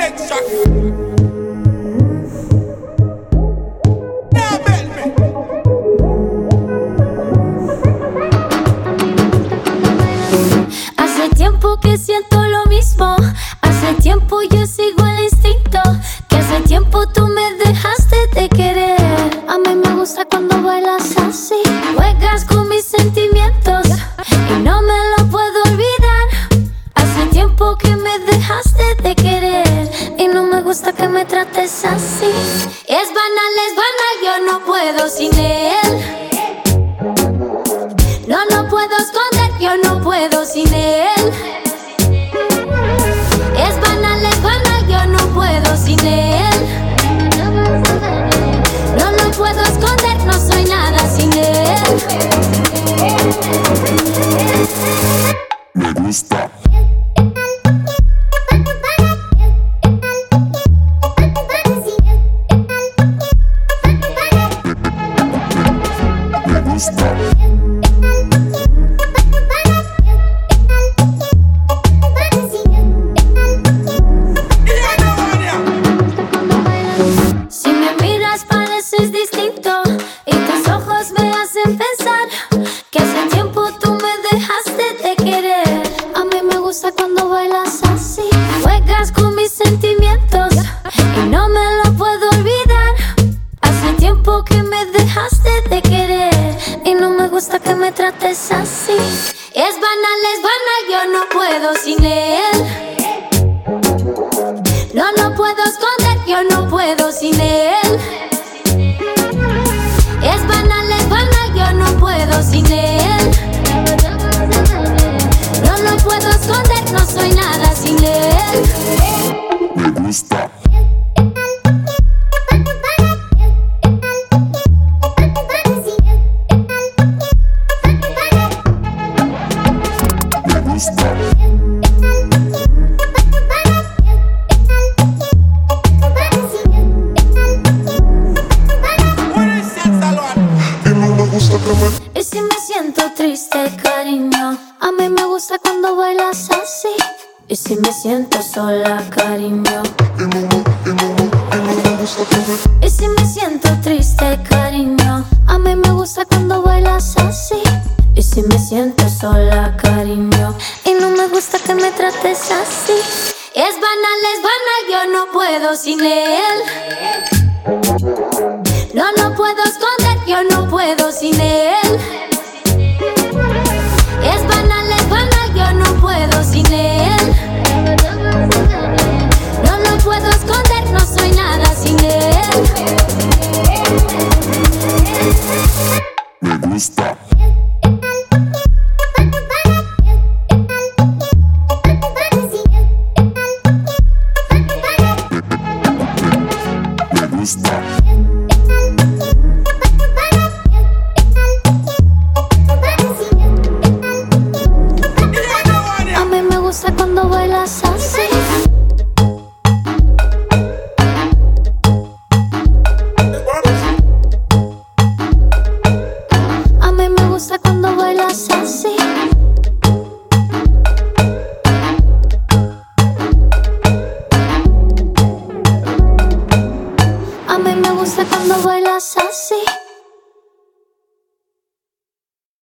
Hace tiempo que siento lo mismo. Hace tiempo yo sigo el instinto. Que hace tiempo tú me dejaste de querer. A mí me gusta cuando bailas así. Juegas con mis sentimientos y no me lo puedo olvidar. Hace tiempo que me dejaste de querer y no me gusta que me trates así. Es banal, yo no puedo sin él. No lo puedo esconder, yo no puedo sin él. Es banal, yo no puedo sin él. No lo puedo esconder, no soy nada sin él. Me gusta. Me gusta. Si me miras pareces distinto y tus ojos me hacen pensar que hace tiempo tú me dejaste de querer. A mí me gusta cuando bailas así. Juegas con mis sentimientos y no me lo puedo olvidar. Hace tiempo que me dejaste de querer y no me gusta que me trates así. Es banal, yo no puedo sin él. No lo puedo esconder, yo no puedo sin él. Es banal, yo no puedo sin él. No lo puedo esconder, no soy nada sin él. Me gusta. Me gusta. Y no me gusta que me... Y si me siento triste, cariño, a mí me gusta cuando bailas así. Y si me siento sola, cariño, Y no me gusta que me... y si me siento triste, cariño, a mí me gusta cuando bailas así. Y si me siento sola, cariño, y no me gusta que me trates así. Es banal, yo no puedo sin él. No lo puedo esconder, yo no puedo sin él. Es banal, yo no puedo sin él. No lo puedo esconder, no soy nada sin él. Me gusta. Me gusta. A mí me gusta cuando bailas